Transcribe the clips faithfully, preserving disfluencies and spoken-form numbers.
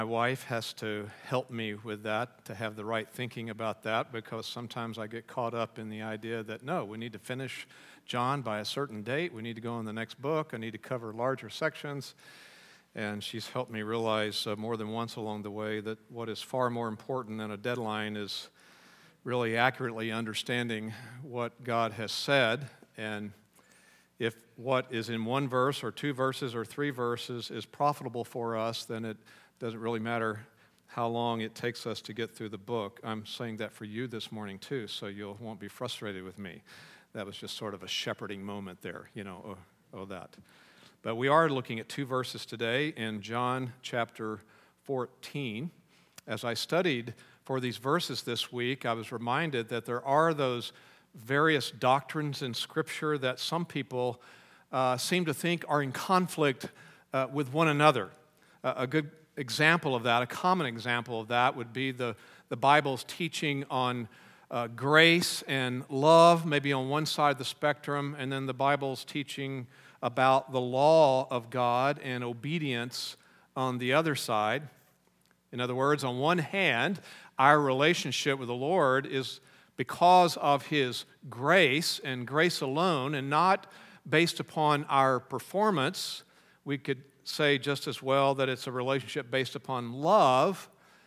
My wife has to help me with that, to have the right thinking about that, because sometimes I get caught up in the idea that, no, we need to finish John by a certain date. We need to go on the next book. I need to cover larger sections. And she's helped me realize uh, more than once along the way that what is far more important than a deadline is really accurately understanding what God has said. And if what is in one verse or two verses or three verses is profitable for us, then it doesn't really matter how long it takes us to get through the book. I'm saying that for you this morning too, so you won't be frustrated with me. That was just sort of a shepherding moment there, you know, oh, oh that. But we are looking at two verses today in John chapter fourteen. As I studied for these verses this week, I was reminded that there are those various doctrines in Scripture that some people uh, seem to think are in conflict uh, with one another. Uh, a good example of that, a common example of that would be the, the Bible's teaching on uh, grace and love, maybe on one side of the spectrum, and then the Bible's teaching about the law of God and obedience on the other side. In other words, on one hand, our relationship with the Lord is because of His grace and grace alone, and not based upon our performance. We could say just as well that it's a relationship based upon love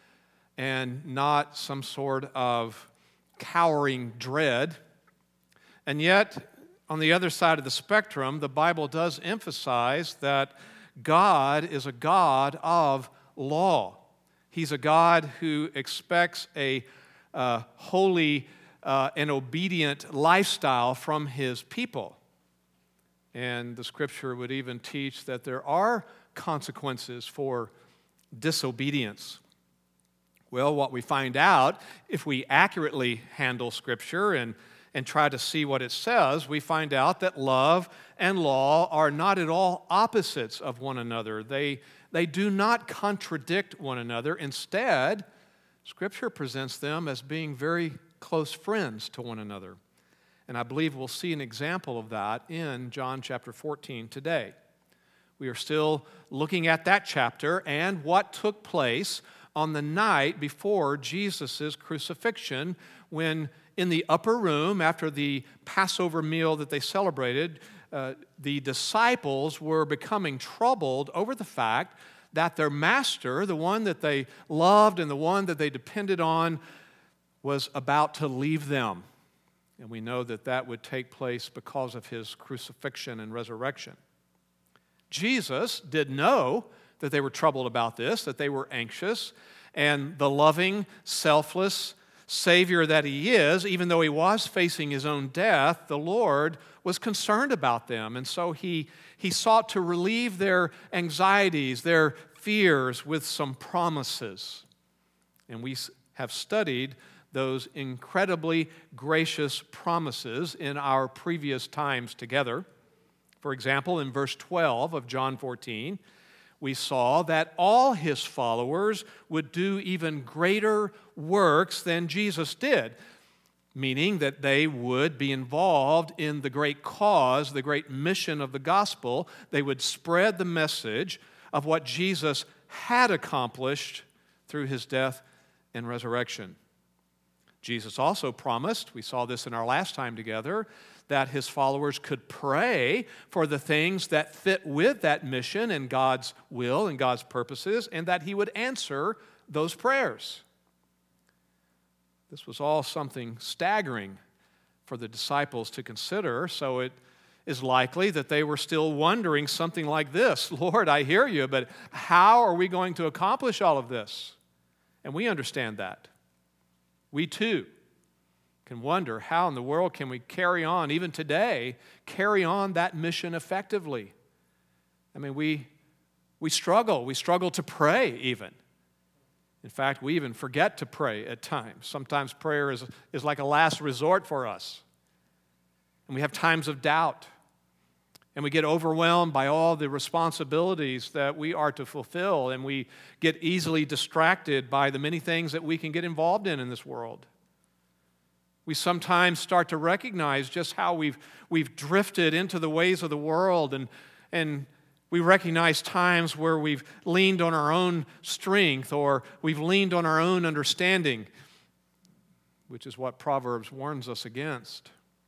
and not some sort of cowering dread. And yet, on the other side of the spectrum, the Bible does emphasize that God is a God of law. He's a God who expects a uh, holy uh, and obedient lifestyle from His people. And the Scripture would even teach that there are consequences for disobedience. Well, what we find out, if we accurately handle Scripture and, and try to see what it says, we find out that love and law are not at all opposites of one another. They, they do not contradict one another. Instead, Scripture presents them as being very close friends to one another. And I believe we'll see an example of that in John chapter fourteen today. We are still looking at that chapter and what took place on the night before Jesus' crucifixion, when in the upper room, after the Passover meal that they celebrated, uh, the disciples were becoming troubled over the fact that their master, the one that they loved and the one that they depended on, was about to leave them. And we know that that would take place because of His crucifixion and resurrection. Jesus did know that they were troubled about this, that they were anxious, and the loving, selfless Savior that He is, even though He was facing His own death, the Lord was concerned about them. And so He, he sought to relieve their anxieties, their fears with some promises. And we have studied those incredibly gracious promises in our previous times together. For example, in verse twelve of John fourteen, we saw that all His followers would do even greater works than Jesus did, meaning that they would be involved in the great cause, the great mission of the gospel. They would spread the message of what Jesus had accomplished through His death and resurrection. Jesus also promised, we saw this in our last time together, that His followers could pray for the things that fit with that mission and God's will and God's purposes, and that He would answer those prayers. This was all something staggering for the disciples to consider, so it is likely that they were still wondering something like this: Lord, I hear You, but how are we going to accomplish all of this? And we understand that. We too can wonder, how in the world can we carry on, even today, carry on that mission effectively? I mean, we, we struggle. We struggle to pray even. In fact, we even forget to pray at times. Sometimes prayer is, is like a last resort for us. And we have times of doubt. And we get overwhelmed by all the responsibilities that we are to fulfill, and we get easily distracted by the many things that we can get involved in in this world. We sometimes start to recognize just how we've, we've drifted into the ways of the world, and, and We recognize times where we've leaned on our own strength or we've leaned on our own understanding, which is what Proverbs warns us against.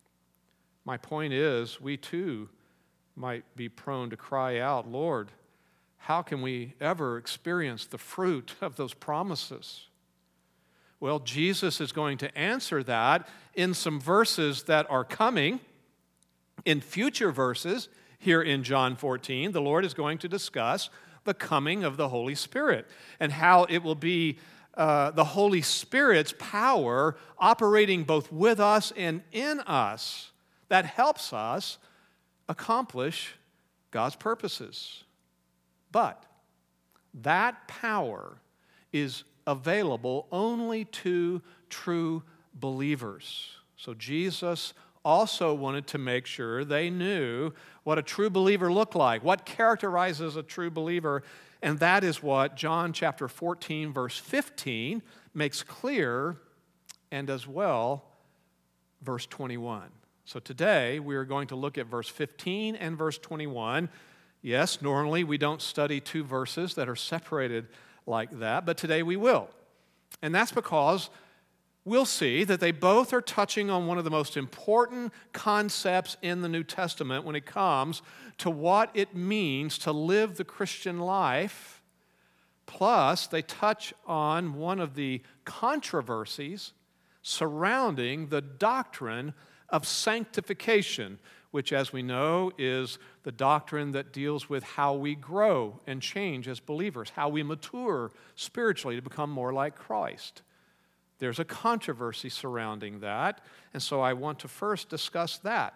My point is, we too might be prone to cry out, Lord, how can we ever experience the fruit of those promises? Well, Jesus is going to answer that in some verses that are coming. In future verses, here in John fourteen, the Lord is going to discuss the coming of the Holy Spirit and how it will be uh, the Holy Spirit's power operating both with us and in us that helps us accomplish God's purposes. But that power is available only to true believers. So Jesus also wanted to make sure they knew what a true believer looked like, what characterizes a true believer, and that is what John chapter fourteen, verse fifteen makes clear, and as well, verse twenty-one. So today, we are going to look at verse fifteen and verse twenty-one. Yes, normally we don't study two verses that are separated like that, but today we will. And that's because we'll see that they both are touching on one of the most important concepts in the New Testament when it comes to what it means to live the Christian life. Plus, they touch on one of the controversies surrounding the doctrine of sanctification, which, as we know, is the doctrine that deals with how we grow and change as believers, how we mature spiritually to become more like Christ. There's a controversy surrounding that, and so I want to first discuss that.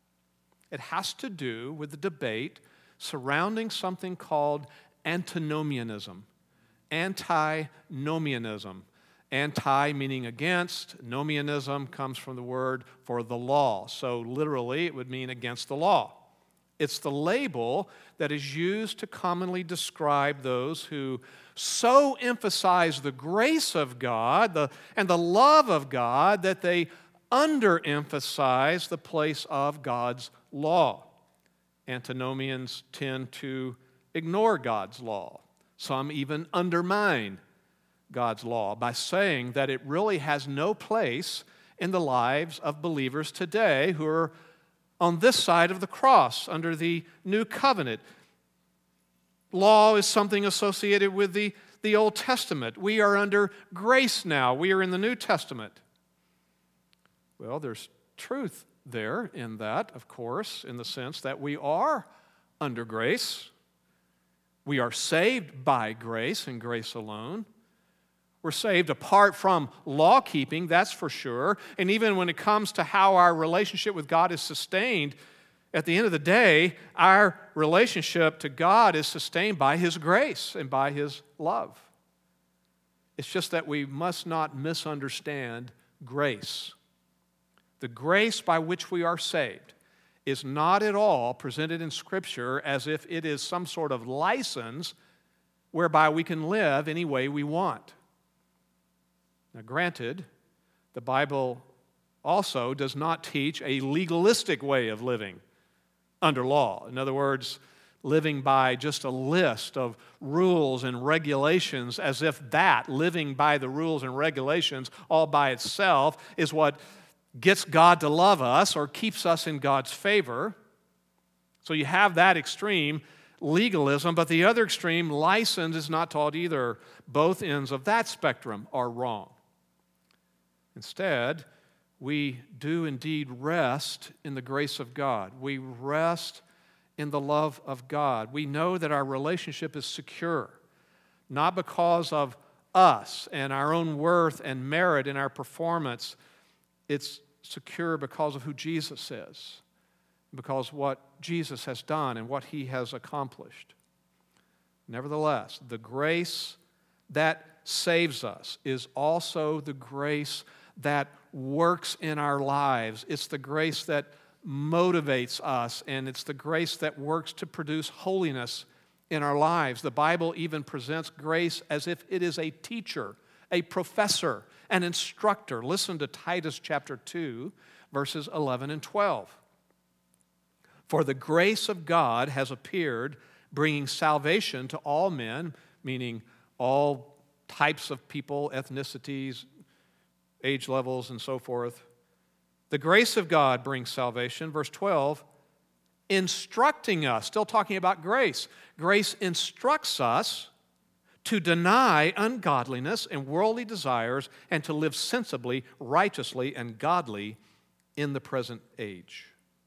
It has to do with the debate surrounding something called antinomianism. Antinomianism. Anti meaning against, nomianism comes from the word for the law. So literally it would mean against the law. It's the label that is used to commonly describe those who so emphasize the grace of God the, and the love of God that they underemphasize the place of God's law. Antinomians tend to ignore God's law. Some even undermine God's law by saying that it really has no place in the lives of believers today who are on this side of the cross under the new covenant. Law is something associated with the, the Old Testament. We are under grace now. We are in the New Testament. Well, there's truth there in that, of course, in the sense that we are under grace. We are saved by grace and grace alone. We're saved apart from law keeping, that's for sure. And even when it comes to how our relationship with God is sustained, at the end of the day, our relationship to God is sustained by His grace and by His love. It's just that we must not misunderstand grace. The grace by which we are saved is not at all presented in Scripture as if it is some sort of license whereby we can live any way we want. Now, granted, the Bible also does not teach a legalistic way of living under law. In other words, living by just a list of rules and regulations as if that, living by the rules and regulations all by itself, is what gets God to love us or keeps us in God's favor. So you have that extreme, legalism, but the other extreme, license, is not taught either. Both ends of that spectrum are wrong. Instead, we do indeed rest in the grace of God. We rest in the love of God. We know that our relationship is secure, not because of us and our own worth and merit in our performance. It's secure because of who Jesus is, because what Jesus has done and what He has accomplished. Nevertheless, the grace that saves us is also the grace that works in our lives. It's the grace that motivates us, and it's the grace that works to produce holiness in our lives. The Bible even presents grace as if it is a teacher, a professor, an instructor. Listen to Titus chapter two, verses eleven and twelve. For the grace of God has appeared, bringing salvation to all men, meaning all types of people, ethnicities, age levels, and so forth. The grace of God brings salvation. Verse twelve, instructing us, still talking about grace. Grace instructs us to deny ungodliness and worldly desires and to live sensibly, righteously, and godly in the present age.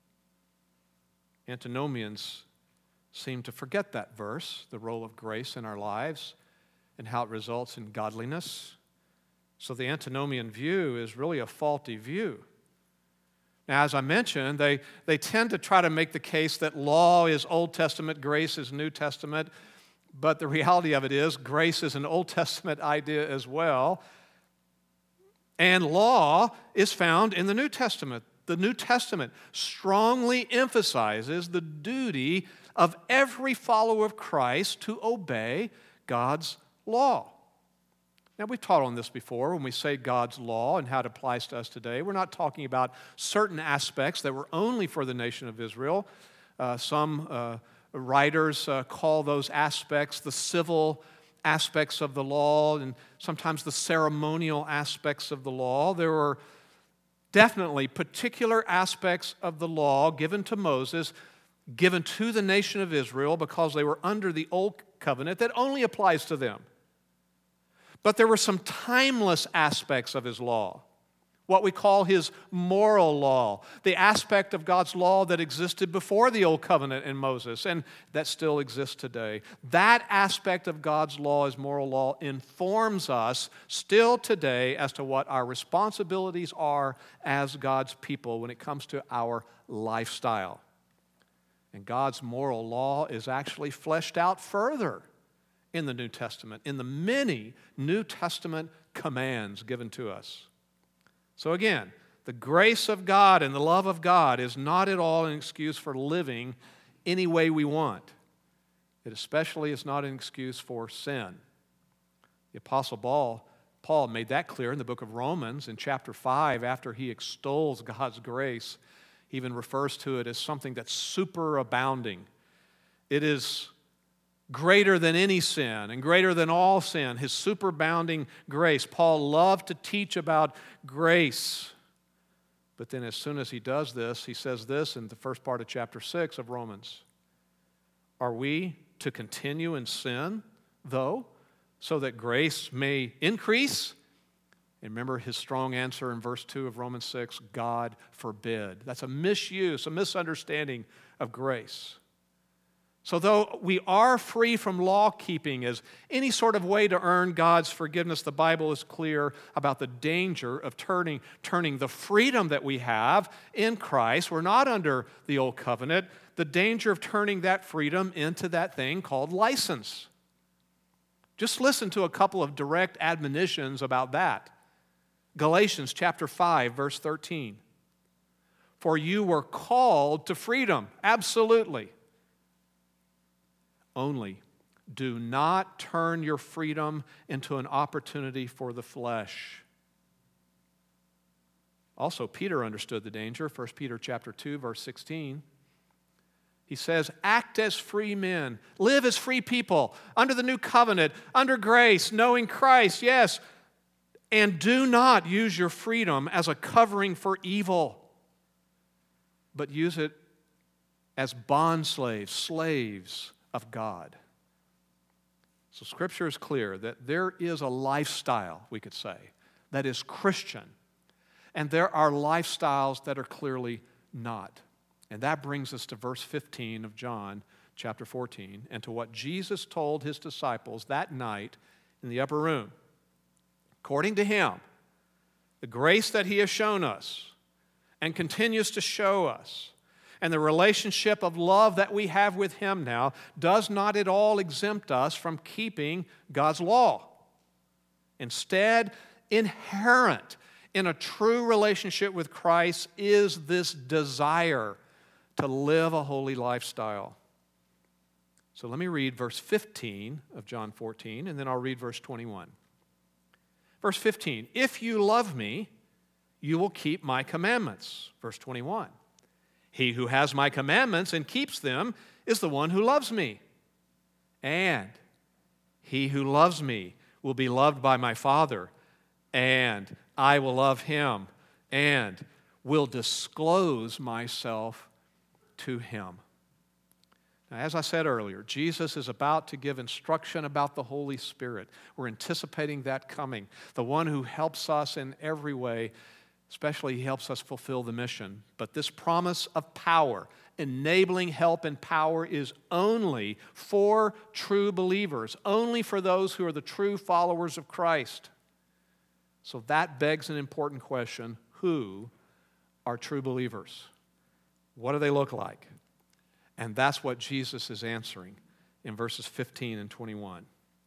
Antinomians seem to forget that verse, the role of grace in our lives and how it results in godliness. So the antinomian view is really a faulty view. Now, as I mentioned, they, they tend to try to make the case that law is Old Testament, grace is New Testament, but the reality of it is grace is an Old Testament idea as well, and law is found in the New Testament. The New Testament strongly emphasizes the duty of every follower of Christ to obey God's law. Now, we've taught on this before when we say God's law and how it applies to us today. We're not talking about certain aspects that were only for the nation of Israel. Uh, some uh, writers uh, call those aspects the civil aspects of the law and sometimes the ceremonial aspects of the law. There were definitely particular aspects of the law given to Moses, given to the nation of Israel because they were under the old covenant that only applies to them. But there were some timeless aspects of his law, what we call his moral law, the aspect of God's law that existed before the old covenant in Moses and that still exists today. That aspect of God's law, his moral law, informs us still today as to what our responsibilities are as God's people when it comes to our lifestyle. And God's moral law is actually fleshed out further in the New Testament, in the many New Testament commands given to us. So again, the grace of God and the love of God is not at all an excuse for living any way we want. It especially is not an excuse for sin. The Apostle Paul, Paul made that clear in the book of Romans in chapter five after he extols God's grace. He even refers to it as something that's superabounding. It is greater than any sin and greater than all sin, his superabounding grace. Paul loved to teach about grace. But then as soon as he does this, he says this in the first part of chapter six of Romans. Are we to continue in sin, though, so that grace may increase? And remember his strong answer in verse two of Romans six, God forbid. That's a misuse, a misunderstanding of grace. So though we are free from law-keeping as any sort of way to earn God's forgiveness, the Bible is clear about the danger of turning, turning the freedom that we have in Christ. We're not under the old covenant. The danger of turning that freedom into that thing called license. Just listen to a couple of direct admonitions about that. Galatians chapter five, verse thirteen. For you were called to freedom, absolutely. Only do not turn your freedom into an opportunity for the flesh. Also, Peter understood the danger. First Peter chapter two, verse sixteen. He says, act as free men, live as free people, under the new covenant, under grace, knowing Christ, yes, and do not use your freedom as a covering for evil, but use it as bondslaves, slaves of God. So Scripture is clear that there is a lifestyle, we could say, that is Christian, and there are lifestyles that are clearly not. And that brings us to verse fifteen of John chapter fourteen, and to what Jesus told his disciples that night in the upper room. According to him, the grace that he has shown us and continues to show us, and the relationship of love that we have with him now does not at all exempt us from keeping God's law. Instead, inherent in a true relationship with Christ is this desire to live a holy lifestyle. So let me read verse fifteen of John fourteen, and then I'll read verse twenty-one. Verse fifteen, if you love me, you will keep my commandments. Verse twenty-one, he who has my commandments and keeps them is the one who loves me. And he who loves me will be loved by my Father, and I will love him, and will disclose myself to him. Now, as I said earlier, Jesus is about to give instruction about the Holy Spirit. We're anticipating that coming, the one who helps us in every way, especially he helps us fulfill the mission. But this promise of power, enabling help and power, is only for true believers, only for those who are the true followers of Christ. So that begs an important question: who are true believers? What do they look like? And that's what Jesus is answering in verses fifteen and twenty-one.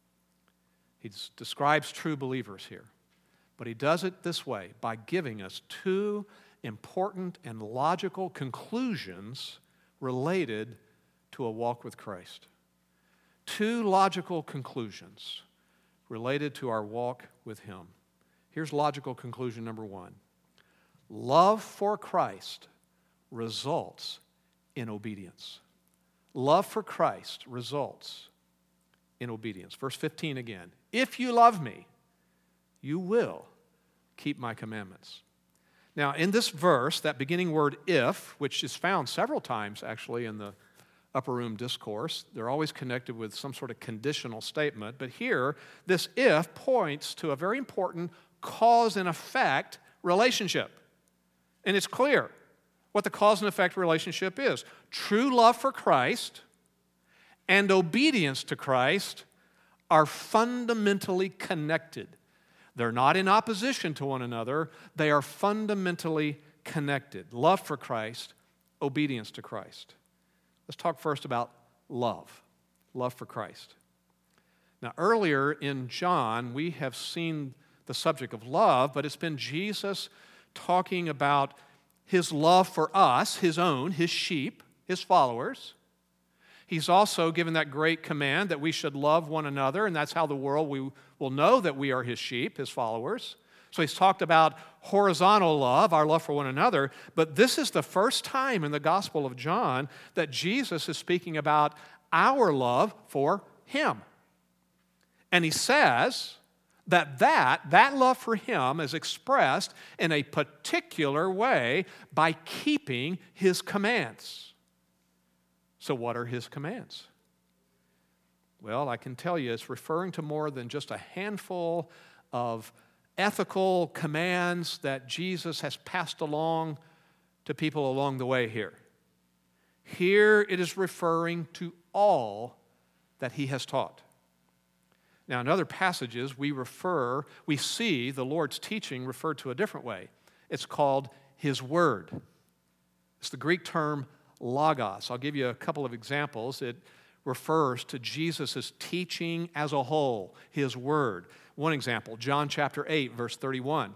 He describes true believers here, but he does it this way, by giving us two important and logical conclusions related to a walk with Christ. Two logical conclusions related to our walk with him. Here's logical conclusion number one. Love for Christ results in obedience. Love for Christ results in obedience. Verse fifteen again. If you love me, you will keep my commandments. Now, in this verse, that beginning word if, which is found several times actually in the upper room discourse, they're always connected with some sort of conditional statement. But here, this if points to a very important cause and effect relationship. And it's clear what the cause and effect relationship is. True love for Christ and obedience to Christ are fundamentally connected. They're not in opposition to one another. They are fundamentally connected. Love for Christ, obedience to Christ. Let's talk first about love. Love for Christ. Now, earlier in John, we have seen the subject of love, but it's been Jesus talking about his love for us, his own, his sheep, his followers. He's also given that great command that we should love one another, and that's how the world we will know that we are his sheep, his followers. So he's talked about horizontal love, our love for one another, but this is the first time in the Gospel of John that Jesus is speaking about our love for him. And he says that that, that love for him is expressed in a particular way by keeping his commands. So what are his commands? Well, I can tell you it's referring to more than just a handful of ethical commands that Jesus has passed along to people along the way here. Here it is referring to all that he has taught. Now, in other passages, we refer, we see the Lord's teaching referred to a different way. It's called his word. It's the Greek term logos. I'll give you a couple of examples. It refers to Jesus' teaching as a whole, his word. One example, John chapter eight, verse thirty-one.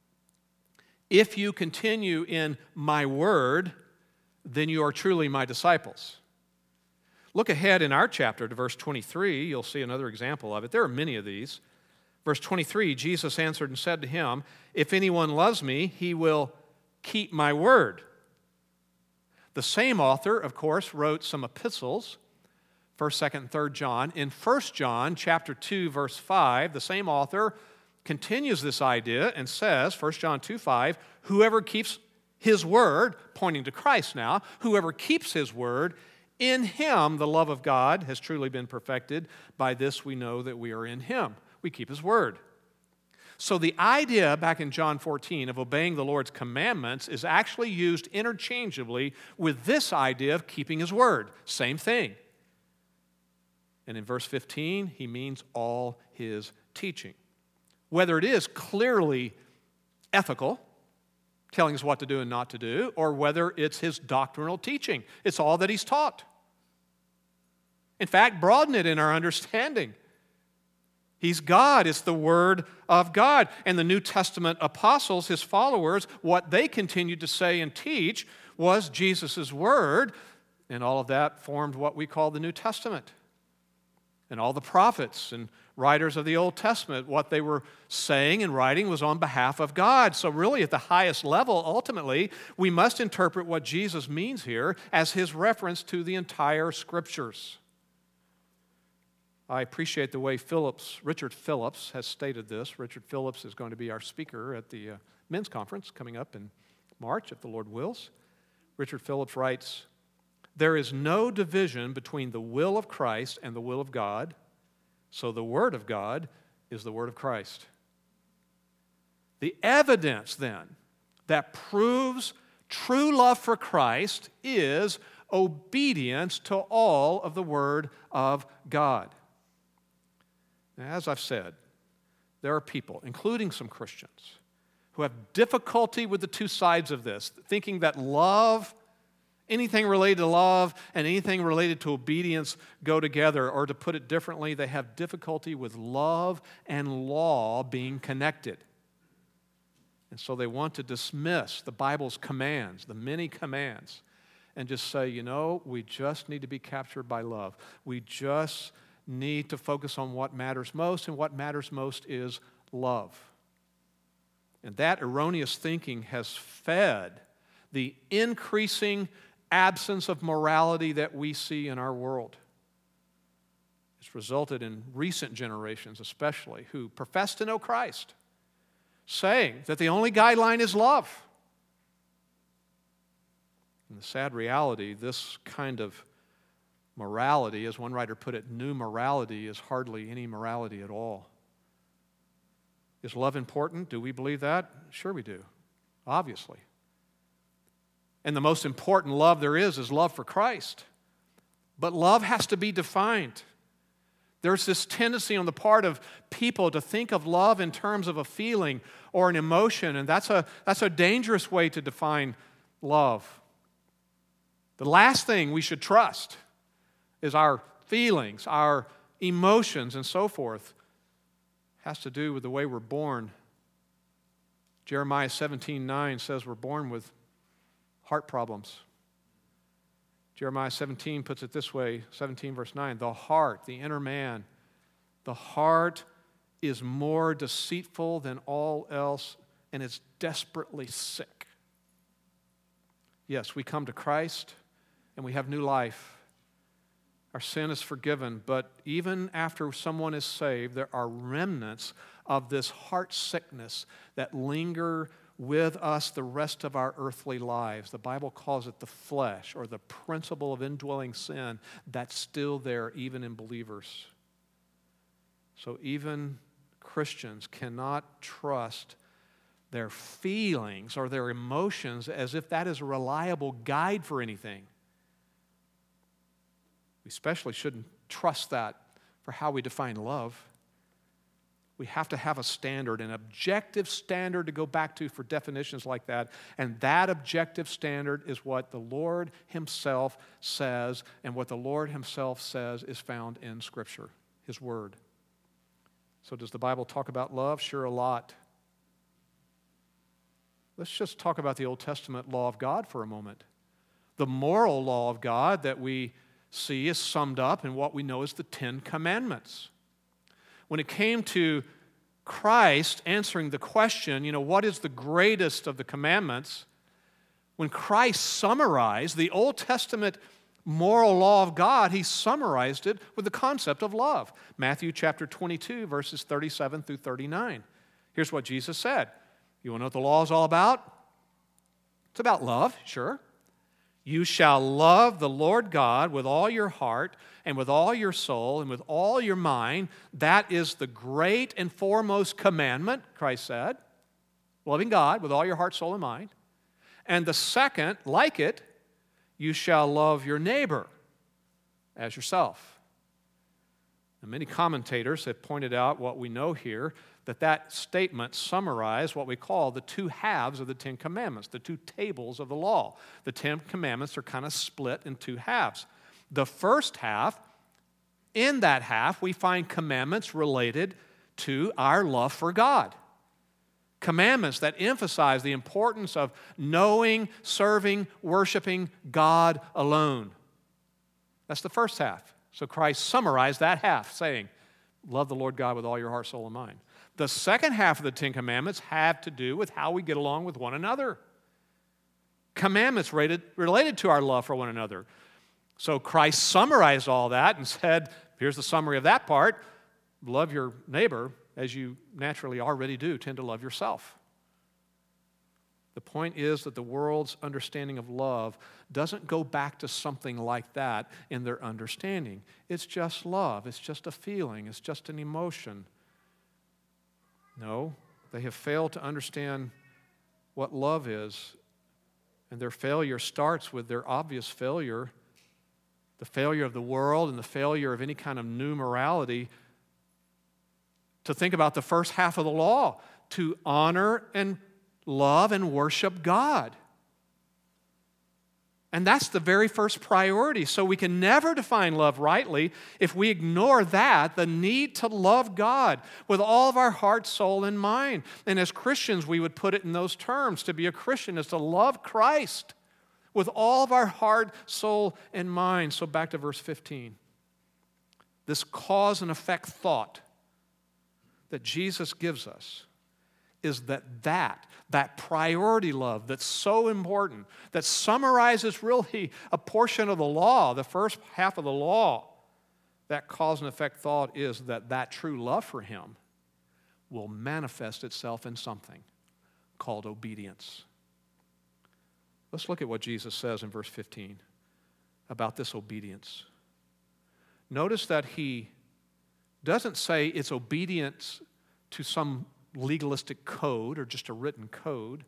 If you continue in my word, then you are truly my disciples. Look ahead in our chapter to verse twenty-three. You'll see another example of it. There are many of these. Verse twenty-three, Jesus answered and said to him, if anyone loves me, he will keep my word. The same author, of course, wrote some epistles, First, Second, and Third John. In First John chapter two, verse five, the same author continues this idea and says, First John two, five, whoever keeps his word, pointing to Christ now, whoever keeps his word, in him the love of God has truly been perfected. By this we know that we are in him. We keep his word. So the idea back in John fourteen of obeying the Lord's commandments is actually used interchangeably with this idea of keeping his word. Same thing. And in verse fifteen, he means all his teaching. Whether it is clearly ethical, telling us what to do and not to do, or whether it's his doctrinal teaching. It's all that he's taught. In fact, broaden it in our understanding. He's God. It's the Word of God. And the New Testament apostles, his followers, what they continued to say and teach was Jesus' Word, and all of that formed what we call the New Testament. And all the prophets and writers of the Old Testament, what they were saying and writing was on behalf of God. So really, at the highest level, ultimately, we must interpret what Jesus means here as his reference to the entire Scriptures. I appreciate the way Phillips, Richard Phillips has stated this. Richard Phillips is going to be our speaker at the uh, men's conference coming up in March, if the Lord wills. Richard Phillips writes, "There is no division between the will of Christ and the will of God, so the Word of God is the Word of Christ." The evidence, then, that proves true love for Christ is obedience to all of the Word of God. Now, as I've said, there are people, including some Christians, who have difficulty with the two sides of this, thinking that love, anything related to love and anything related to obedience go together, or to put it differently, they have difficulty with love and law being connected. And so they want to dismiss the Bible's commands, the many commands, and just say, you know, we just need to be captured by love. We just need to focus on what matters most, and what matters most is love. And that erroneous thinking has fed the increasing absence of morality that we see in our world. It's resulted in recent generations especially who profess to know Christ, saying that the only guideline is love. And the sad reality, this kind of morality, as one writer put it, new morality is hardly any morality at all. Is love important? Do we believe that? Sure we do, obviously. And the most important love there is is love for Christ. But love has to be defined. There's this tendency on the part of people to think of love in terms of a feeling or an emotion, and that's a, that's a dangerous way to define love. The last thing we should trust is our feelings, our emotions, and so forth. It has to do with the way we're born. Jeremiah seventeen nine says we're born with heart problems. Jeremiah seventeen puts it this way, seventeen verse nine, the heart, the inner man, the heart is more deceitful than all else, and it's desperately sick. Yes, we come to Christ and we have new life. Our sin is forgiven, but even after someone is saved, there are remnants of this heart sickness that linger with us the rest of our earthly lives. The Bible calls it the flesh, or the principle of indwelling sin that's still there even in believers. So even Christians cannot trust their feelings or their emotions as if that is a reliable guide for anything. We especially shouldn't trust that for how we define love. We have to have a standard, an objective standard to go back to for definitions like that. And that objective standard is what the Lord Himself says, and what the Lord Himself says is found in Scripture, His Word. So does the Bible talk about love? Sure, a lot. Let's just talk about the Old Testament law of God for a moment. The moral law of God that we see is summed up in what we know as the Ten Commandments. When it came to Christ answering the question, you know, what is the greatest of the commandments? When Christ summarized the Old Testament moral law of God, He summarized it with the concept of love. Matthew chapter twenty-two, verses thirty-seven through thirty-nine. Here's what Jesus said. You want to know what the law is all about? It's about love, sure. You shall love the Lord God with all your heart and with all your soul and with all your mind. That is the great and foremost commandment, Christ said. Loving God with all your heart, soul, and mind. And the second, like it, you shall love your neighbor as yourself. And many commentators have pointed out what we know here, that that statement summarized what we call the two halves of the Ten Commandments, the two tables of the law. The Ten Commandments are kind of split in two halves. The first half, in that half, we find commandments related to our love for God. Commandments that emphasize the importance of knowing, serving, worshiping God alone. That's the first half. So Christ summarized that half, saying, love the Lord God with all your heart, soul, and mind. The second half of the Ten Commandments have to do with how we get along with one another. Commandments related, related to our love for one another. So Christ summarized all that and said, here's the summary of that part. Love your neighbor as you naturally already do, tend to love yourself. The point is that the world's understanding of love doesn't go back to something like that in their understanding. It's just love. It's just a feeling. It's just an emotion. No, they have failed to understand what love is, and their failure starts with their obvious failure, the failure of the world and the failure of any kind of new morality to think about the first half of the law, to honor and love and worship God. And that's the very first priority. So we can never define love rightly if we ignore that, the need to love God with all of our heart, soul, and mind. And as Christians, we would put it in those terms. To be a Christian is to love Christ with all of our heart, soul, and mind. So back to verse fifteen. This cause and effect thought that Jesus gives us is that that, that priority love that's so important, that summarizes really a portion of the law, the first half of the law, that cause and effect thought is that that true love for Him will manifest itself in something called obedience. Let's look at what Jesus says in verse fifteen about this obedience. Notice that He doesn't say it's obedience to some legalistic code or just a written code.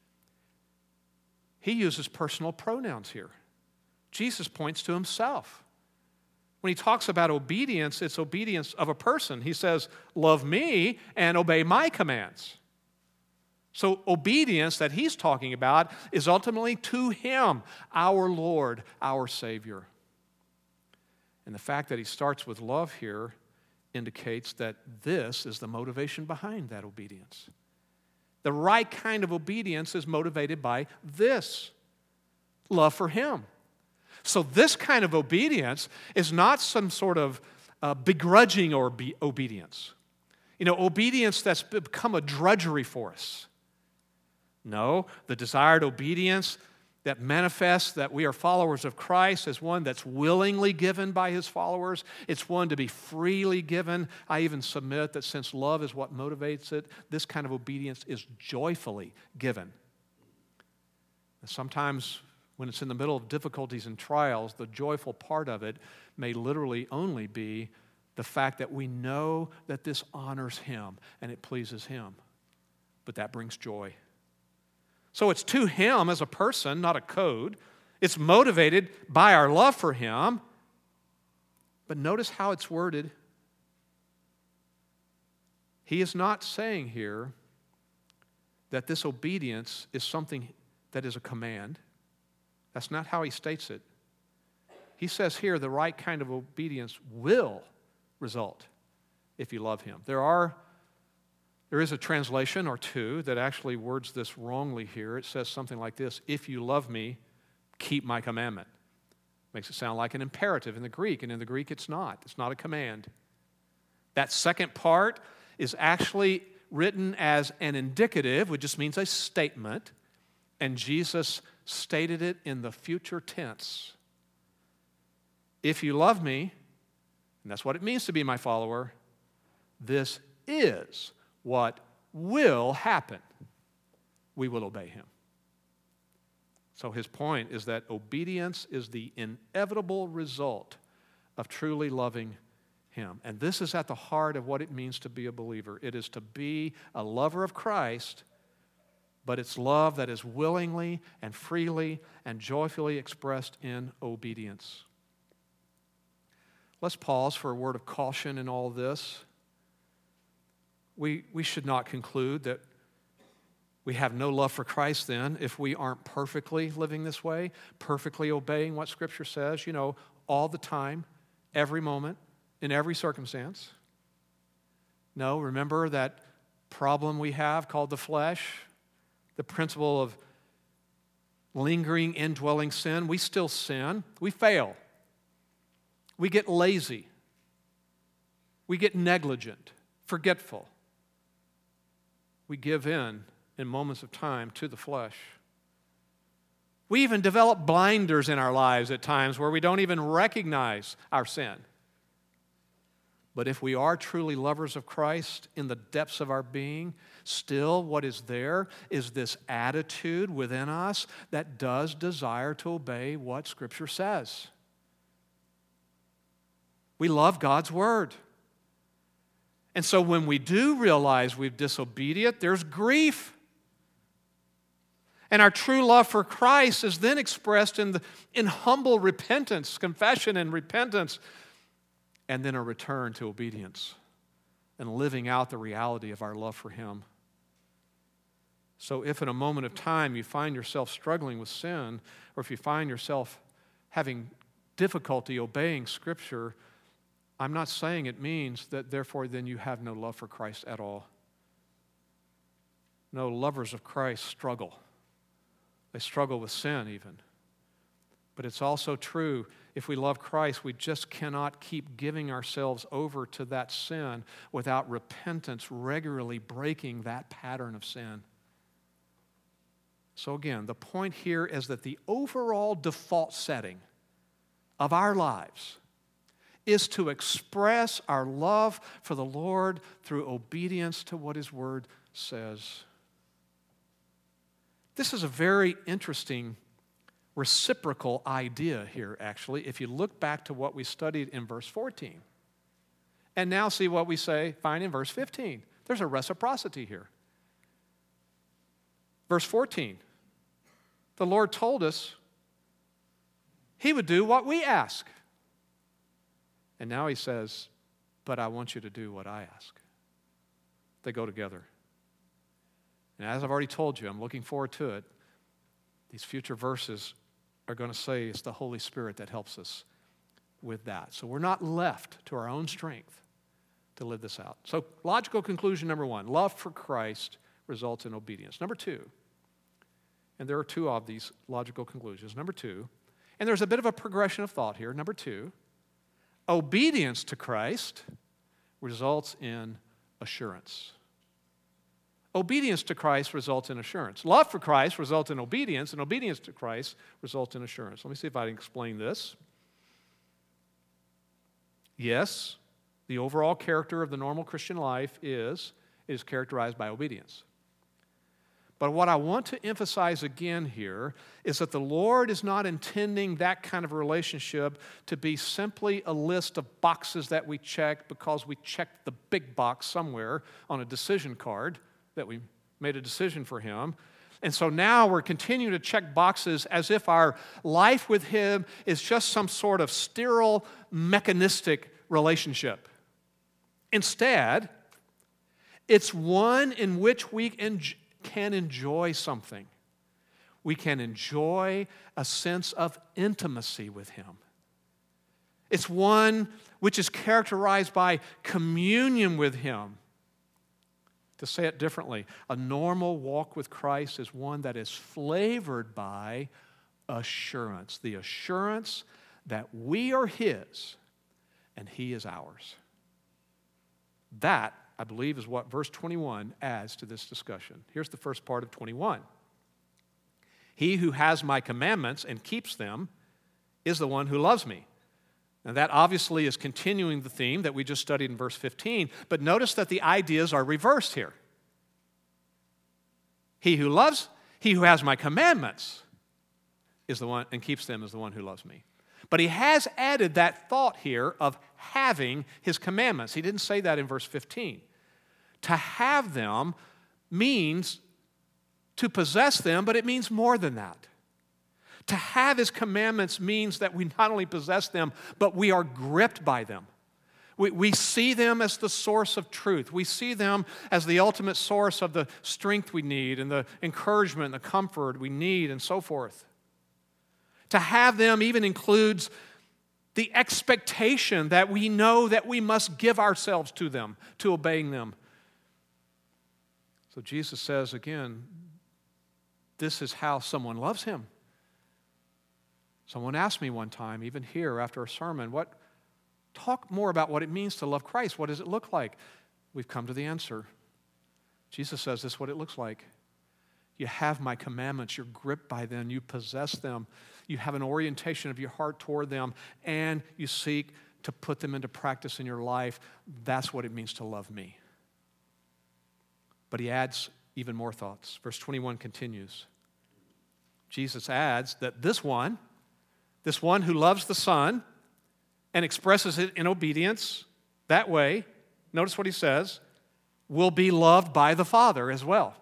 He uses personal pronouns here. Jesus points to Himself. When He talks about obedience, it's obedience of a person. He says, love me and obey my commands. So obedience that He's talking about is ultimately to Him, our Lord, our Savior. And the fact that He starts with love here indicates that this is the motivation behind that obedience. The right kind of obedience is motivated by this, love for Him. So this kind of obedience is not some sort of uh, begrudging or be- obedience. You know, obedience that's become a drudgery for us. No, the desired obedience that manifests that we are followers of Christ is one that's willingly given by His followers. It's one to be freely given. I even submit that since love is what motivates it, this kind of obedience is joyfully given. And sometimes when it's in the middle of difficulties and trials, the joyful part of it may literally only be the fact that we know that this honors Him and it pleases Him. But that brings joy. So it's to Him as a person, not a code. It's motivated by our love for Him. But notice how it's worded. He is not saying here that this obedience is something that is a command. That's not how He states it. He says here the right kind of obedience will result if you love Him. There are There is a translation or two that actually words this wrongly here. It says something like this: if you love me, keep my commandment. Makes it sound like an imperative in the Greek, and in the Greek it's not. It's not a command. That second part is actually written as an indicative, which just means a statement, and Jesus stated it in the future tense. If you love me, and that's what it means to be my follower, this is what will happen. We will obey Him. So his point is that obedience is the inevitable result of truly loving Him. And this is at the heart of what it means to be a believer. It is to be a lover of Christ, but it's love that is willingly and freely and joyfully expressed in obedience. Let's pause for a word of caution in all this. We, we should not conclude that we have no love for Christ then if we aren't perfectly living this way, perfectly obeying what Scripture says, you know, all the time, every moment, in every circumstance. No, remember that problem we have called the flesh, the principle of lingering, indwelling sin. We still sin. We fail. We get lazy. We get negligent, forgetful. We give in in moments of time to the flesh. We even develop blinders in our lives at times where we don't even recognize our sin. But if we are truly lovers of Christ in the depths of our being, still what is there is this attitude within us that does desire to obey what Scripture says. We love God's Word. And so when we do realize we've disobedient, there's grief. And our true love for Christ is then expressed in, the, in humble repentance, confession and repentance, and then a return to obedience and living out the reality of our love for Him. So if in a moment of time you find yourself struggling with sin, or if you find yourself having difficulty obeying Scripture, I'm not saying it means that therefore then you have no love for Christ at all. No, lovers of Christ struggle. They struggle with sin even. But it's also true, if we love Christ, we just cannot keep giving ourselves over to that sin without repentance regularly breaking that pattern of sin. So again, the point here is that the overall default setting of our lives is to express our love for the Lord through obedience to what His Word says. This is a very interesting reciprocal idea here, actually, if you look back to what we studied in verse fourteen. And now see what we say, find in verse fifteen. There's a reciprocity here. Verse fourteen, the Lord told us He would do what we ask. And now He says, but I want you to do what I ask. They go together. And as I've already told you, I'm looking forward to it. These future verses are going to say it's the Holy Spirit that helps us with that. So we're not left to our own strength to live this out. So logical conclusion number one, love for Christ results in obedience. Number two, and there are two of these logical conclusions. Number two, and there's a bit of a progression of thought here. Number two, obedience to Christ results in assurance. Obedience to Christ results in assurance. Love for Christ results in obedience, and obedience to Christ results in assurance. Let me see if I can explain this. Yes, the overall character of the normal Christian life is, is characterized by obedience. But what I want to emphasize again here is that the Lord is not intending that kind of relationship to be simply a list of boxes that we check because we checked the big box somewhere on a decision card that we made a decision for Him. And so now we're continuing to check boxes as if our life with Him is just some sort of sterile, mechanistic relationship. Instead, it's one in which we enjoy can enjoy something. We can enjoy a sense of intimacy with Him. It's one which is characterized by communion with Him. To say it differently, a normal walk with Christ is one that is flavored by assurance. The assurance that we are His and He is ours. That, I believe, is what verse twenty-one adds to this discussion. Here's the first part of twenty-one. He who has my commandments and keeps them is the one who loves me. Now that obviously is continuing the theme that we just studied in verse fifteen, but notice that the ideas are reversed here. He who loves, he who has my commandments is the one and keeps them is the one who loves me. But he has added that thought here of having his commandments. He didn't say that in verse fifteen. To have them means to possess them, but it means more than that. To have his commandments means that we not only possess them, but we are gripped by them. We, we see them as the source of truth. We see them as the ultimate source of the strength we need and the encouragement and the comfort we need and so forth. To have them even includes the expectation that we know that we must give ourselves to them, to obeying them. So Jesus says again, this is how someone loves Him. Someone asked me one time, even here after a sermon, what, talk more about what it means to love Christ. What does it look like? We've come to the answer. Jesus says this is what it looks like. You have my commandments. You're gripped by them. You possess them. You have an orientation of your heart toward them, and you seek to put them into practice in your life. That's what it means to love me. But he adds even more thoughts. Verse twenty-one continues. Jesus adds that this one, this one who loves the Son and expresses it in obedience that way, notice what he says, will be loved by the Father as well.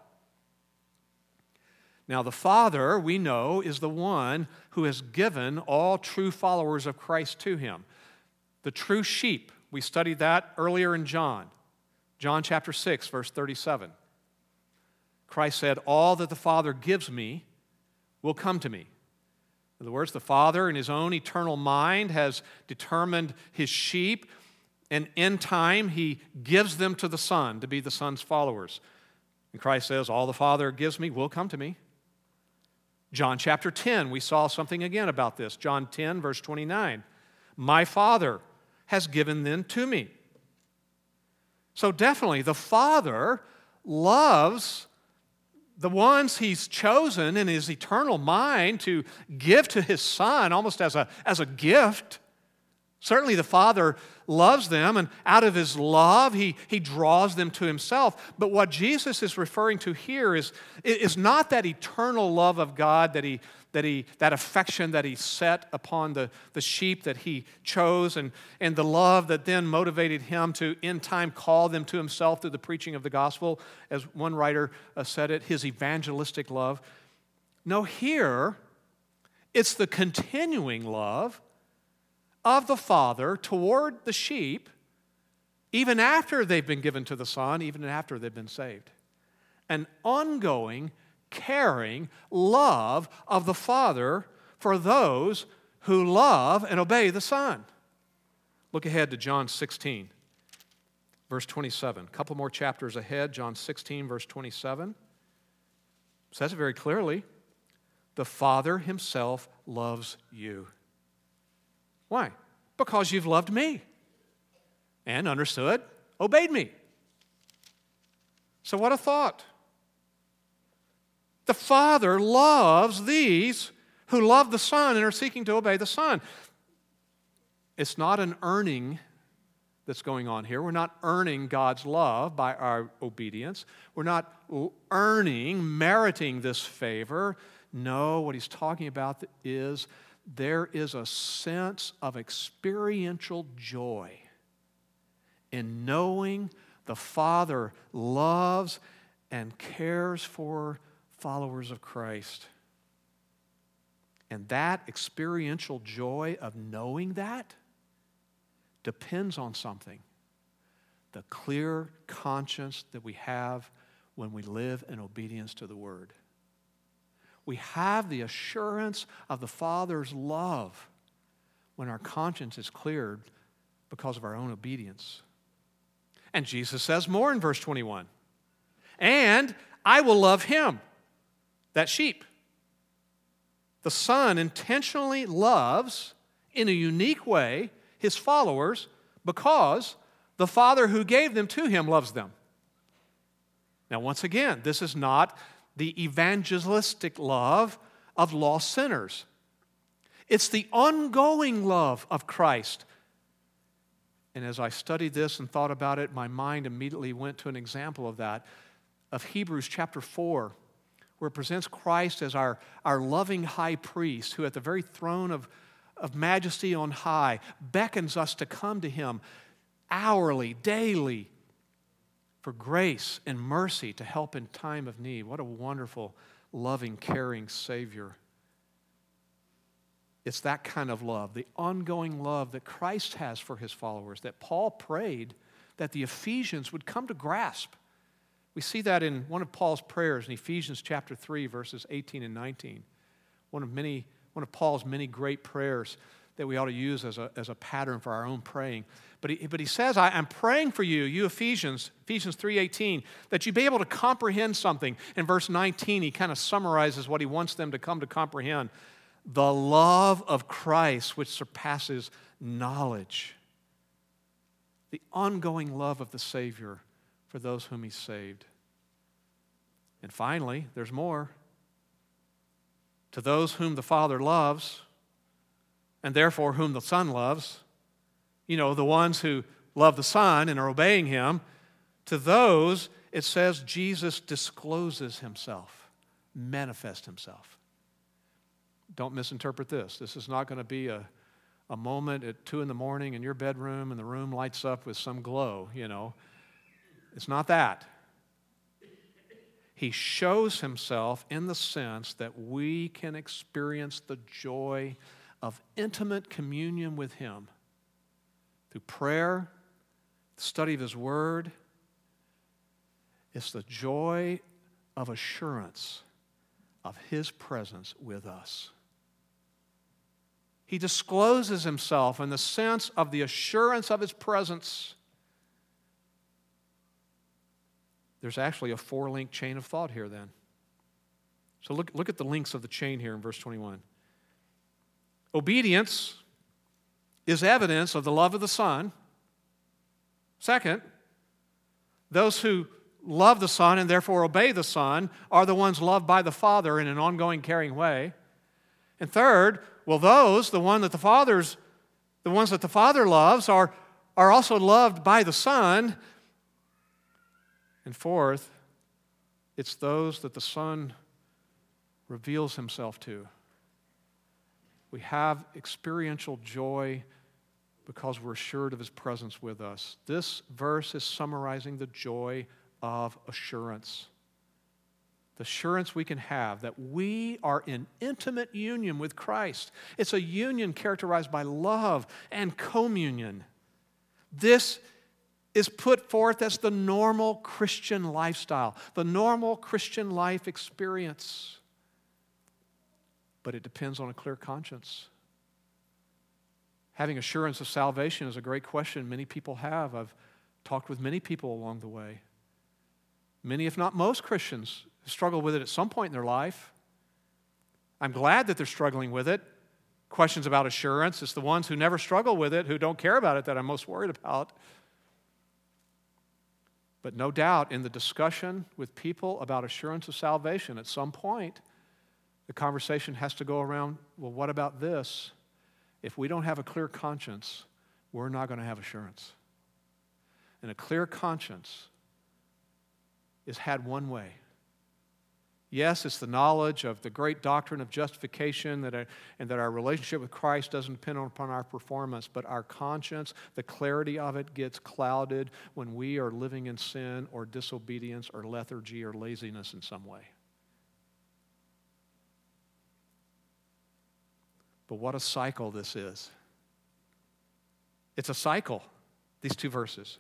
Now, the Father, we know, is the one who has given all true followers of Christ to him. The true sheep, we studied that earlier in John. John chapter six, verse thirty-seven. Christ said, all that the Father gives me will come to me. In other words, the Father in his own eternal mind has determined his sheep, and in time he gives them to the Son to be the Son's followers. And Christ says, all the Father gives me will come to me. John chapter ten, we saw something again about this. John ten, verse twenty-nine. My Father has given them to me. So definitely, the Father loves the ones he's chosen in his eternal mind to give to his Son almost as a, as a gift. Certainly the Father loves them, and out of his love, he, he draws them to himself. But what Jesus is referring to here is, is not that eternal love of God, that he, that he, that affection that he set upon the, the sheep that he chose, and, and the love that then motivated him to, in time, call them to himself through the preaching of the gospel, as one writer uh, said it, his evangelistic love. No, here, it's the continuing love of the Father toward the sheep, even after they've been given to the Son, even after they've been saved. An ongoing, caring love of the Father for those who love and obey the Son. Look ahead to John sixteen, verse twenty-seven. A couple more chapters ahead, John sixteen, verse twenty-seven. Says it very clearly. The Father himself loves you. Why? Because you've loved me and understood, obeyed me. So what a thought. The Father loves these who love the Son and are seeking to obey the Son. It's not an earning that's going on here. We're not earning God's love by our obedience. We're not earning, meriting this favor. No, what he's talking about is there is a sense of experiential joy in knowing the Father loves and cares for followers of Christ. And that experiential joy of knowing that depends on something. The clear conscience that we have when we live in obedience to the Word. We have the assurance of the Father's love when our conscience is cleared because of our own obedience. And Jesus says more in verse twenty-one. And I will love him, that sheep. The Son intentionally loves, in a unique way, his followers because the Father who gave them to him loves them. Now, once again, this is not the evangelistic love of lost sinners. It's the ongoing love of Christ. And as I studied this and thought about it, my mind immediately went to an example of that, of Hebrews chapter four, where it presents Christ as our, our loving high priest who at the very throne of, of majesty on high beckons us to come to him hourly, daily, for grace and mercy to help in time of need. What a wonderful, loving, caring Savior. It's that kind of love, the ongoing love that Christ has for his followers, that Paul prayed that the Ephesians would come to grasp. We see that in one of Paul's prayers in Ephesians chapter three, verses eighteen and nineteen. One of many, one of Paul's many great prayers that we ought to use as a, as a pattern for our own praying. But he, but he says, I, I'm praying for you, you Ephesians, Ephesians three eighteen, that you be able to comprehend something. In verse nineteen, he kind of summarizes what he wants them to come to comprehend. The love of Christ, which surpasses knowledge. The ongoing love of the Savior for those whom he saved. And finally, there's more. To those whom the Father loves, and therefore whom the Son loves, you know, the ones who love the Son and are obeying Him, to those, it says Jesus discloses Himself, manifests Himself. Don't misinterpret this. This is not going to be a, a moment at two in the morning in your bedroom and the room lights up with some glow, you know. It's not that. He shows Himself in the sense that we can experience the joy of intimate communion with Him through prayer, the study of His Word. It's the joy of assurance of His presence with us. He discloses Himself in the sense of the assurance of His presence. There's actually a four-link chain of thought here then. So look, look at the links of the chain here in verse twenty-one. Obedience is evidence of the love of the Son. Second, those who love the Son and therefore obey the Son are the ones loved by the Father in an ongoing, caring way. And third, well, those, the one that the Father's, the ones that the Father loves, are, are also loved by the Son. And fourth, it's those that the Son reveals Himself to. We have experiential joy because we're assured of His presence with us. This verse is summarizing the joy of assurance. The assurance we can have that we are in intimate union with Christ. It's a union characterized by love and communion. This is put forth as the normal Christian lifestyle, the normal Christian life experience. But it depends on a clear conscience. Having assurance of salvation is a great question many people have. I've talked with many people along the way. Many, if not most, Christians struggle with it at some point in their life. I'm glad that they're struggling with it. Questions about assurance. It's the ones who never struggle with it, who don't care about it, that I'm most worried about. But no doubt in the discussion with people about assurance of salvation, at some point, the conversation has to go around, well, what about this? If we don't have a clear conscience, we're not going to have assurance. And a clear conscience is had one way. Yes, it's the knowledge of the great doctrine of justification that, and that our relationship with Christ doesn't depend upon our performance, but our conscience, the clarity of it gets clouded when we are living in sin or disobedience or lethargy or laziness in some way. But what a cycle this is. It's a cycle, these two verses.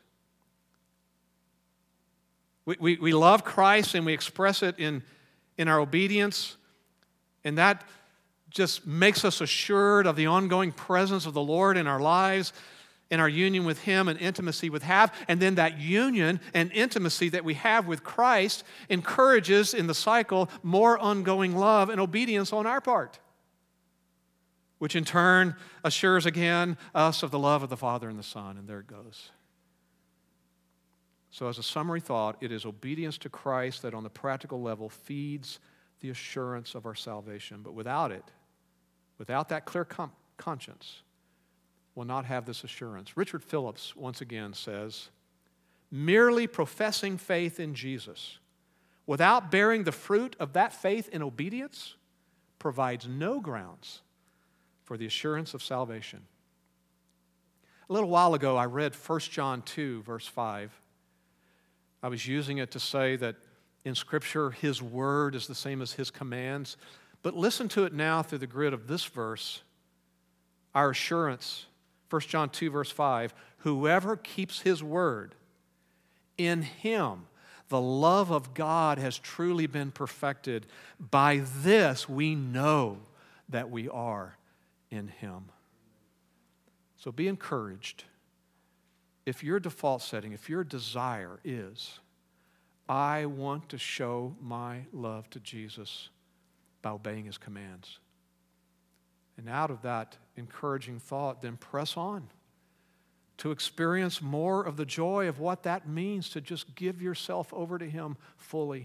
We, we, we love Christ and we express it in, in our obedience, and that just makes us assured of the ongoing presence of the Lord in our lives, in our union with Him and intimacy with have. And then that union and intimacy that we have with Christ encourages in the cycle more ongoing love and obedience on our part, which in turn assures again us of the love of the Father and the Son. And there it goes. So as a summary thought, it is obedience to Christ that on the practical level feeds the assurance of our salvation. But without it, without that clear com- conscience, we'll not have this assurance. Richard Phillips once again says, merely professing faith in Jesus without bearing the fruit of that faith in obedience provides no grounds for the assurance of salvation. A little while ago, I read First John two, verse five. I was using it to say that in Scripture, His word is the same as His commands. But listen to it now through the grid of this verse. Our assurance, First John two, verse five, whoever keeps His word, in Him the love of God has truly been perfected. By this we know that we are in Him. So be encouraged. If your default setting, if your desire is, I want to show my love to Jesus by obeying His commands. And out of that encouraging thought, then press on to experience more of the joy of what that means to just give yourself over to Him fully.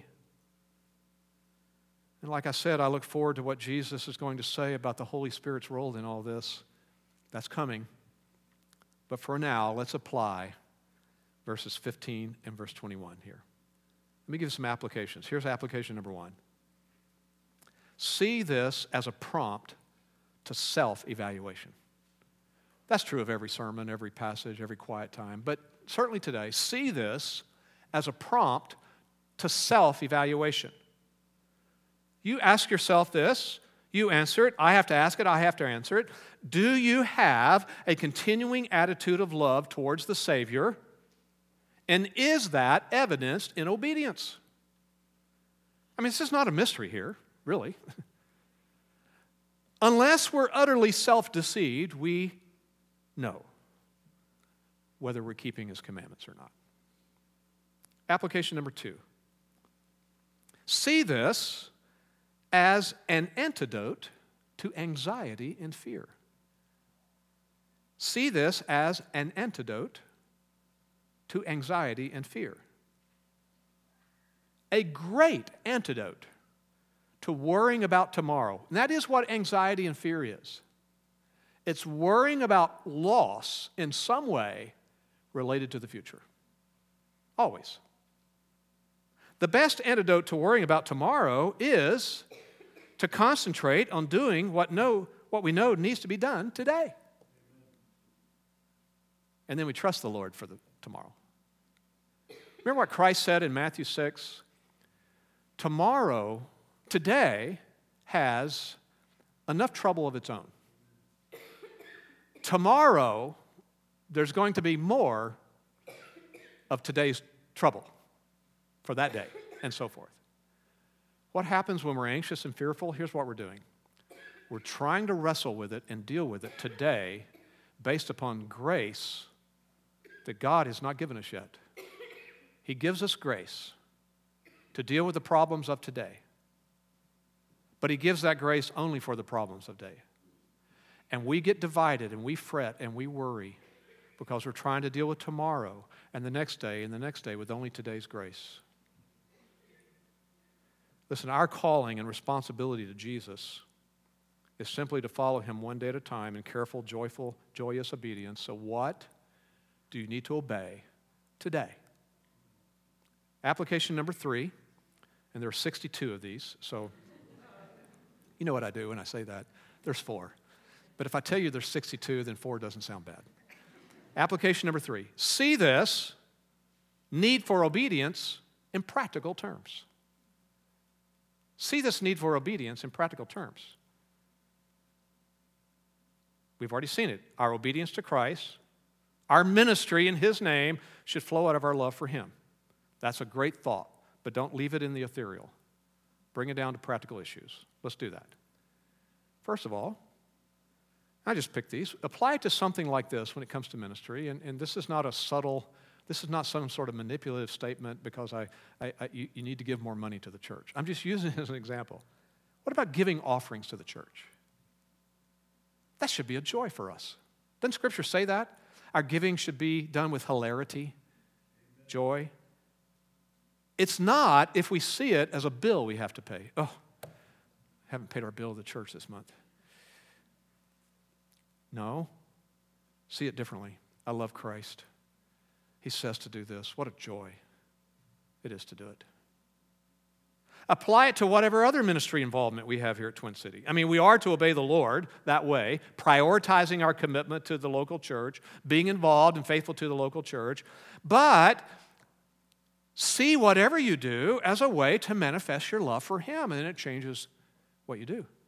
And like I said, I look forward to what Jesus is going to say about the Holy Spirit's role in all this. That's coming. But for now, let's apply verses fifteen and verse twenty-one here. Let me give you some applications. Here's application number one. See this as a prompt to self-evaluation. That's true of every sermon, every passage, every quiet time. But certainly today, see this as a prompt to self-evaluation. You ask yourself this, you answer it, I have to ask it, I have to answer it. Do you have a continuing attitude of love towards the Savior? And is that evidenced in obedience? I mean, this is not a mystery here, really. Unless we're utterly self-deceived, we know whether we're keeping His commandments or not. Application number two. See this as an antidote to anxiety and fear. See this as an antidote to anxiety and fear. A great antidote to worrying about tomorrow. And that is what anxiety and fear is. It's worrying about loss in some way related to the future. Always. The best antidote to worrying about tomorrow is to concentrate on doing what, know, what we know needs to be done today. And then we trust the Lord for the tomorrow. Remember what Christ said in Matthew six? Tomorrow, today, has enough trouble of its own. Tomorrow, there's going to be more of today's trouble for that day, and so forth. What happens when we're anxious and fearful? Here's what we're doing. We're trying to wrestle with it and deal with it today based upon grace that God has not given us yet. He gives us grace to deal with the problems of today. But He gives that grace only for the problems of today. And we get divided and we fret and we worry because we're trying to deal with tomorrow and the next day and the next day with only today's grace. Listen, our calling and responsibility to Jesus is simply to follow Him one day at a time in careful, joyful, joyous obedience. So what do you need to obey today? Application number three, and there are sixty-two of these, so you know what I do when I say that. There's four. But if I tell you there's sixty-two, then four doesn't sound bad. Application number three, see this need for obedience in practical terms. See this need for obedience in practical terms. We've already seen it. Our obedience to Christ, our ministry in His name should flow out of our love for Him. That's a great thought, but don't leave it in the ethereal. Bring it down to practical issues. Let's do that. First of all, I just picked these. Apply it to something like this when it comes to ministry, and, and this is not a subtle, this is not some sort of manipulative statement because I, I, I you, you need to give more money to the church. I'm just using it as an example. What about giving offerings to the church? That should be a joy for us. Doesn't Scripture say that? Our giving should be done with hilarity, joy. It's not if we see it as a bill we have to pay. Oh, haven't paid our bill to the church this month. No, see it differently. I love Christ. He says to do this. What a joy it is to do it. Apply it to whatever other ministry involvement we have here at Twin City. I mean, we are to obey the Lord that way, prioritizing our commitment to the local church, being involved and faithful to the local church, but see whatever you do as a way to manifest your love for Him, and then it changes what you do.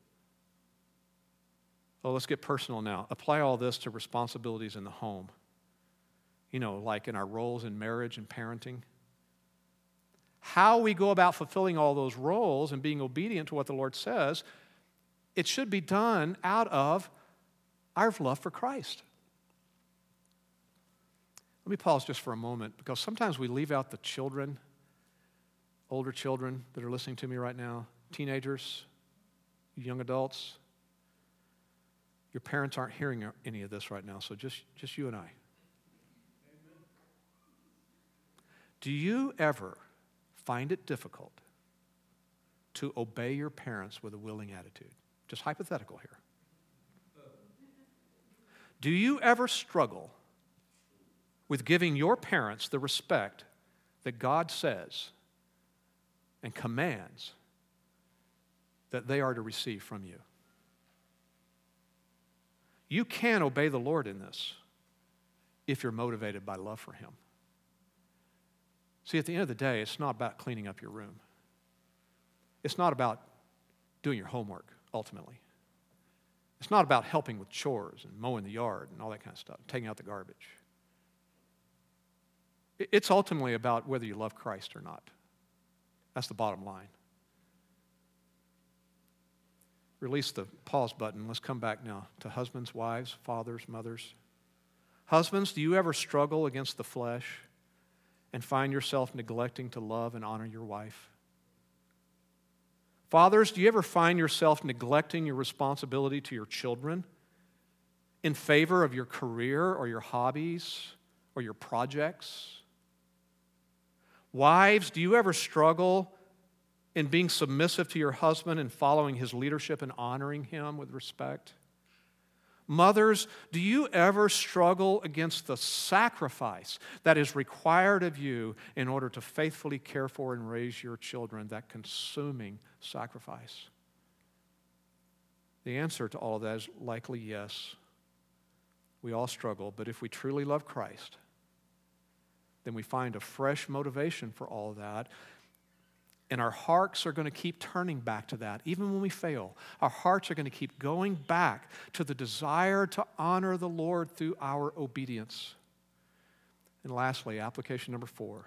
Oh, let's get personal now. Apply all this to responsibilities in the home. You know, like in our roles in marriage and parenting. How we go about fulfilling all those roles and being obedient to what the Lord says, it should be done out of our love for Christ. Let me pause just for a moment, because sometimes we leave out the children, older children that are listening to me right now, teenagers, young adults. Your parents aren't hearing any of this right now, so just, just you and I. Amen. Do you ever find it difficult to obey your parents with a willing attitude? Just hypothetical here. Do you ever struggle with giving your parents the respect that God says and commands that they are to receive from you. You can obey the Lord in this if you're motivated by love for Him. See, at the end of the day, it's not about cleaning up your room. It's not about doing your homework, ultimately. It's not about helping with chores and mowing the yard and all that kind of stuff, taking out the garbage. It's ultimately about whether you love Christ or not. That's the bottom line. Release the pause button. Let's come back now to husbands, wives, fathers, mothers. Husbands, do you ever struggle against the flesh and find yourself neglecting to love and honor your wife? Fathers, do you ever find yourself neglecting your responsibility to your children in favor of your career or your hobbies or your projects? Wives, do you ever struggle in being submissive to your husband and following his leadership and honoring him with respect? Mothers, do you ever struggle against the sacrifice that is required of you in order to faithfully care for and raise your children, that consuming sacrifice? The answer to all of that is likely yes. We all struggle, but if we truly love Christ, then we find a fresh motivation for all of that. And our hearts are going to keep turning back to that. Even when we fail, our hearts are going to keep going back to the desire to honor the Lord through our obedience. And lastly, application number four.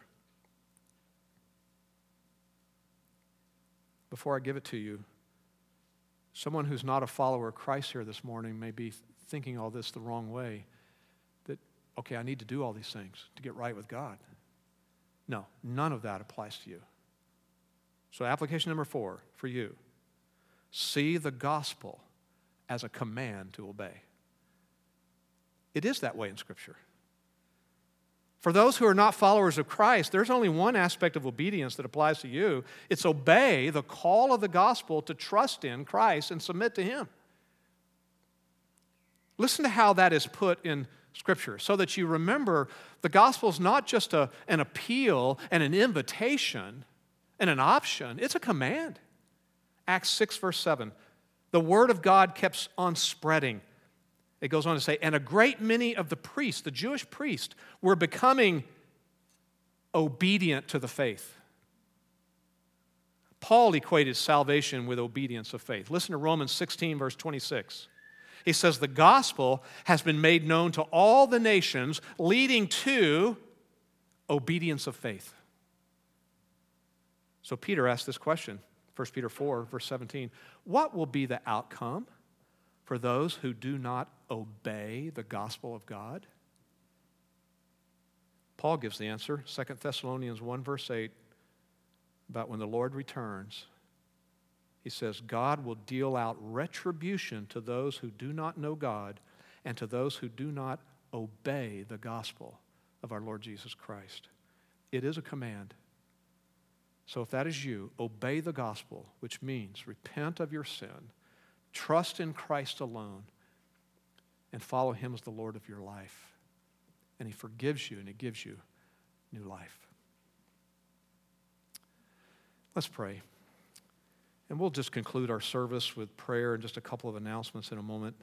Before I give it to you, someone who's not a follower of Christ here this morning may be thinking all this the wrong way. That, okay, I need to do all these things to get right with God. No, none of that applies to you. So application number four for you, see the gospel as a command to obey. It is that way in Scripture. For those who are not followers of Christ, there's only one aspect of obedience that applies to you. It's obey the call of the gospel to trust in Christ and submit to Him. Listen to how that is put in Scripture so that you remember the gospel is not just a, an appeal and an invitation and an option, it's a command. Acts six, verse seven. The word of God kept on spreading. It goes on to say, and a great many of the priests, the Jewish priests, were becoming obedient to the faith. Paul equated salvation with obedience of faith. Listen to Romans sixteen, verse twenty-six. He says, the gospel has been made known to all the nations, leading to obedience of faith. So Peter asked this question, First Peter four, verse seventeen. What will be the outcome for those who do not obey the gospel of God? Paul gives the answer, Second Thessalonians one, verse eight, about when the Lord returns. He says, God will deal out retribution to those who do not know God and to those who do not obey the gospel of our Lord Jesus Christ. It is a command. So if that is you, obey the gospel, which means repent of your sin, trust in Christ alone, and follow Him as the Lord of your life. And He forgives you and He gives you new life. Let's pray. And we'll just conclude our service with prayer and just a couple of announcements in a moment.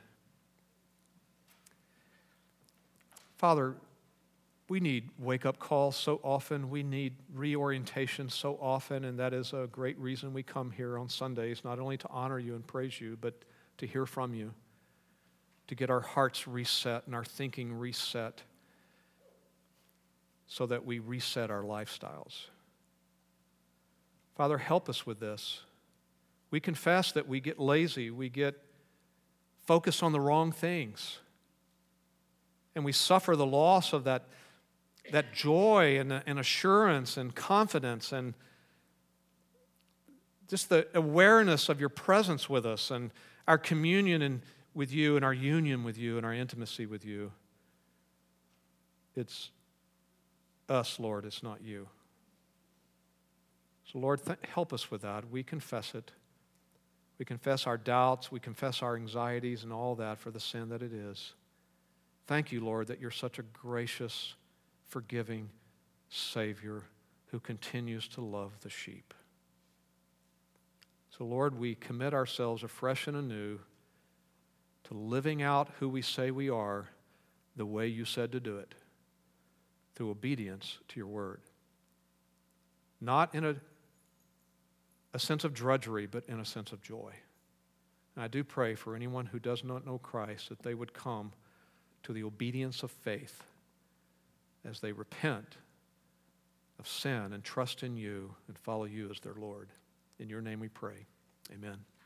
Father, we need wake-up calls so often. We need reorientation so often, and that is a great reason we come here on Sundays, not only to honor you and praise you, but to hear from you, to get our hearts reset and our thinking reset so that we reset our lifestyles. Father, help us with this. We confess that we get lazy, we get focused on the wrong things, and we suffer the loss of that that joy and, and assurance and confidence and just the awareness of your presence with us and our communion and with you and our union with you and our intimacy with you. It's us, Lord, it's not you. So, Lord, th- help us with that. We confess it. We confess our doubts. We confess our anxieties and all that for the sin that it is. Thank you, Lord, that you're such a gracious forgiving Savior who continues to love the sheep. So, Lord, we commit ourselves afresh and anew to living out who we say we are the way you said to do it, through obedience to your word. Not in a, a sense of drudgery, but in a sense of joy. And I do pray for anyone who does not know Christ that they would come to the obedience of faith as they repent of sin and trust in you and follow you as their Lord. In your name we pray. Amen.